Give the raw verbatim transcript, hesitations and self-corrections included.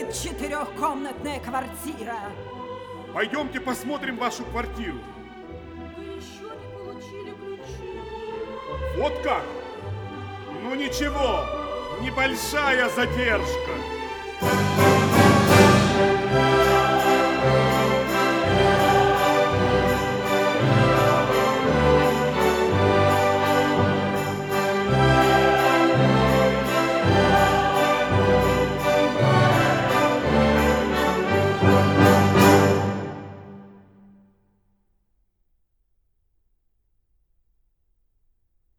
Четырехкомнатная квартира. Пойдемте посмотрим вашу квартиру. Вы еще не получили ключи. Вот как? Ну ничего, небольшая задержка.